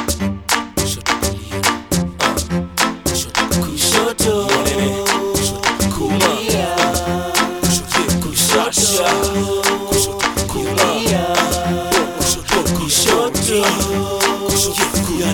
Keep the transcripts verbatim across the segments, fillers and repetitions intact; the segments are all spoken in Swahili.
kushoto kulia, kushoto kulia, kushoto kulia, kushoto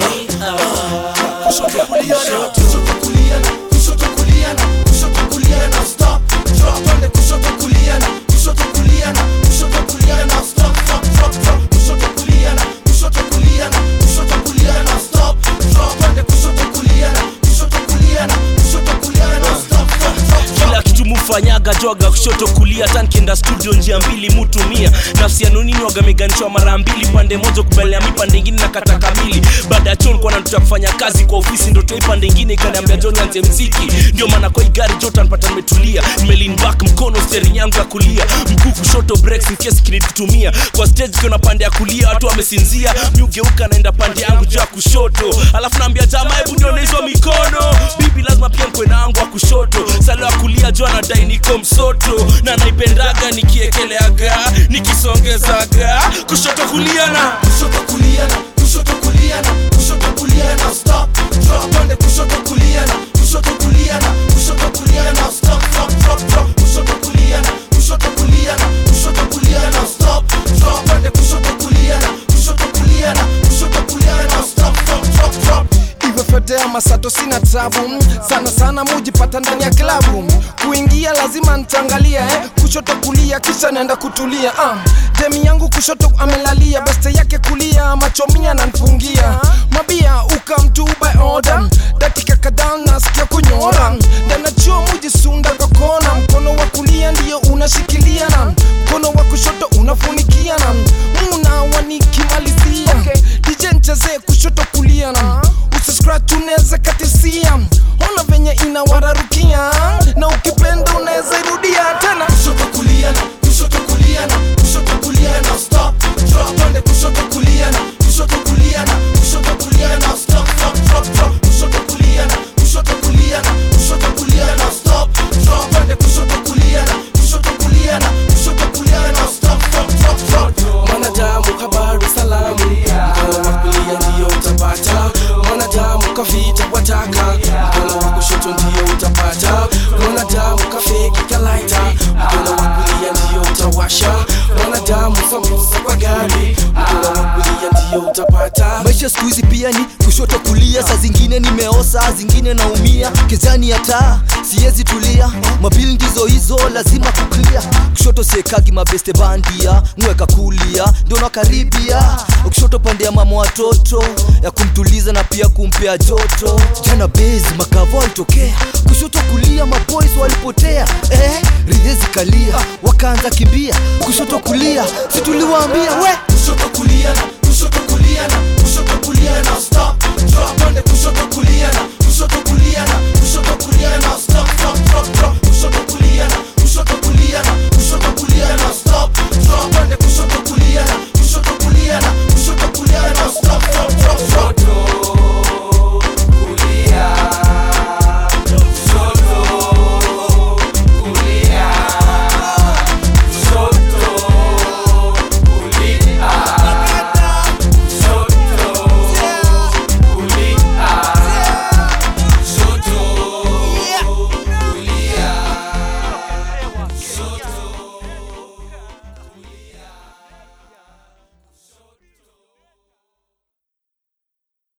kulia, kushoto kulia, kushoto kulia, now stop, drop on the kushoto kulia, kushoto kulia, kushoto kulia, now stop, drop, drop, drop, kushoto kulia, kushoto kulia, kushoto kulia, now stop, drop on the kushoto kulia, kushoto kulia, kushoto kulia, now stop, drop, drop. Kila kitu mufanyaga joga kushoto kulia, tankienda studio njia mbili mutumia, nafsi ya nonini wagameganishwa mara mbili, pande moja kubelea mi pande ingine na kata kamili. Baada ya chon kwa natuta kufanya kazi kwa ofisi, ndo toi pande ingine ikaniambia John anze mziki. Ndio maana kwa igari jota nipata nimetulia, nimelin back mkono steering yangu ya kulia, mguu kushoto breaks in case kinitutumia. Kwa stage kuna pande ya kulia watu wamesinzia, mi ugeuka naenda pande yangu juu ya kushoto, alafu naambia jamaa hebu nione hizo mikono, bibi lazima pia mkwe na wangu wa kushoto. Salo ya kulia jua nadai niko msoto, na naipendaga nikiekeleaga nikisongezaga kushoto kulia na kushoto kulia na kushoto kulia na kushoto kulia na stop, drop on the kushoto kulia na kushoto kulia na kushoto kulia na stop, drop, drop, drop, kushoto kulia na kushoto kulia na kushoto kulia na stop, drop on the kushoto kulia na kushoto kulia na kushoto kulia na stop, drop, drop, drop. Iwe fedea masato sina tabu, sana sana mujipata ndani ya klabu, kuingia lazima ntangalia eh, kushoto kulia kisha naenda kutulia uh. Demi yangu kushoto amelalia, beste yake kulia, machomia na nfungia mabia ukamtu by order, dakika kadhaa nasikia kunyora, ndana chuo mujisunda kwa kona, mkono wa kulia ndiyo unashikilia na mkono wa kushoto unafunikia na muna wanikimalizia okay. D J ncheze kushoto kulia na usiscratch uneza katisia, ona venye inawararukia, na ukipenda uneza irudia tena kushoto kulia na kushoto kulia na kushoto kulia na stop, drop on the kushoto kulia na kushoto kulia na kushoto kulia na stop, drop, drop, drop, kushoto kulia na kushoto kulia na kushoto kulia na stop, drop on the kushoto kulia na kushoto kulia na kushoto kulia na stop, drop, drop, drop. Mwanadamu habari salamu, mkono wa kulia ndiyo utapata, mwanadamu kavita wataka, mkono wa kushoto ndiyo utapata, mwanadamu kafeki kalaita, mkono wa kulia ndiyo utawasha, mwanadamu sambusa kwa gari, mkono wa kulia ndiyo utapata. Maisha siku hizi pia ni kushoto kulia, saa zingine nimeosa, zingine naumia, kezani ya taa siezi tulia, mabili ndizo hizo lazima kuklia, kushoto siekagi mabeste bandia, mweka kulia ndio nakaribia, kushoto pande ya mama watoto ya kumtuliza na pia kumpea joto. Jana bezi makavo alitokea, kushoto kulia maboys walipotea eh, ridhezi kalia wakaanza kimbia, kushoto kulia situliwaambia we kushoto kulia na kushoto kulia